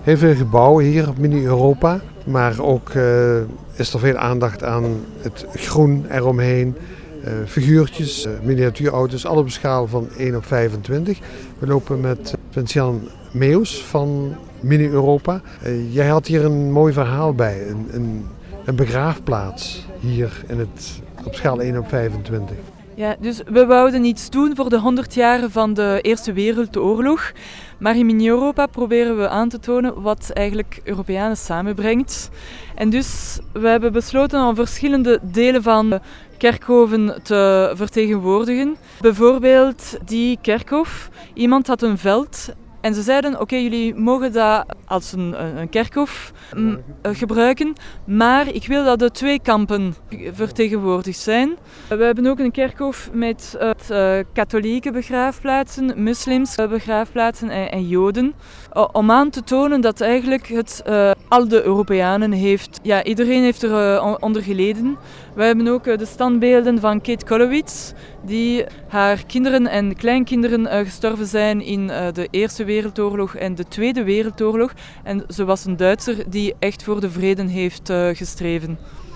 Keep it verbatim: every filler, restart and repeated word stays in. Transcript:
Heel veel gebouwen hier op Mini Europa. Maar ook uh, is er veel aandacht aan het groen eromheen. Uh, figuurtjes, uh, miniatuurauto's, alle op schaal van één op vijfentwintig. We lopen met Vincian Meeuws van Mini Europa. Uh, jij had hier een mooi verhaal bij. Een, een, een begraafplaats hier in het, op schaal één op vijfentwintig. Ja, dus we wouden iets doen voor de honderd jaren van de Eerste Wereldoorlog. Maar in Mini Europa proberen we aan te tonen wat eigenlijk Europeanen samenbrengt. En dus we hebben besloten om verschillende delen van de kerkhoven te vertegenwoordigen. Bijvoorbeeld die kerkhof. Iemand had een veld. En ze zeiden, oké, okay, jullie mogen dat als een, een kerkhof m, gebruiken, maar ik wil dat de twee kampen vertegenwoordigd zijn. We hebben ook een kerkhof met uh, katholieke begraafplaatsen, moslims begraafplaatsen en, en joden. Uh, om aan te tonen dat eigenlijk het uh, al de Europeanen heeft, ja, iedereen heeft er uh, onder geleden. We hebben ook uh, de standbeelden van Kate Kollowitz, die haar kinderen en kleinkinderen uh, gestorven zijn in uh, de Eerste Wereldoorlog en de Tweede Wereldoorlog. En ze was een Duitser die echt voor de vrede heeft uh, gestreven.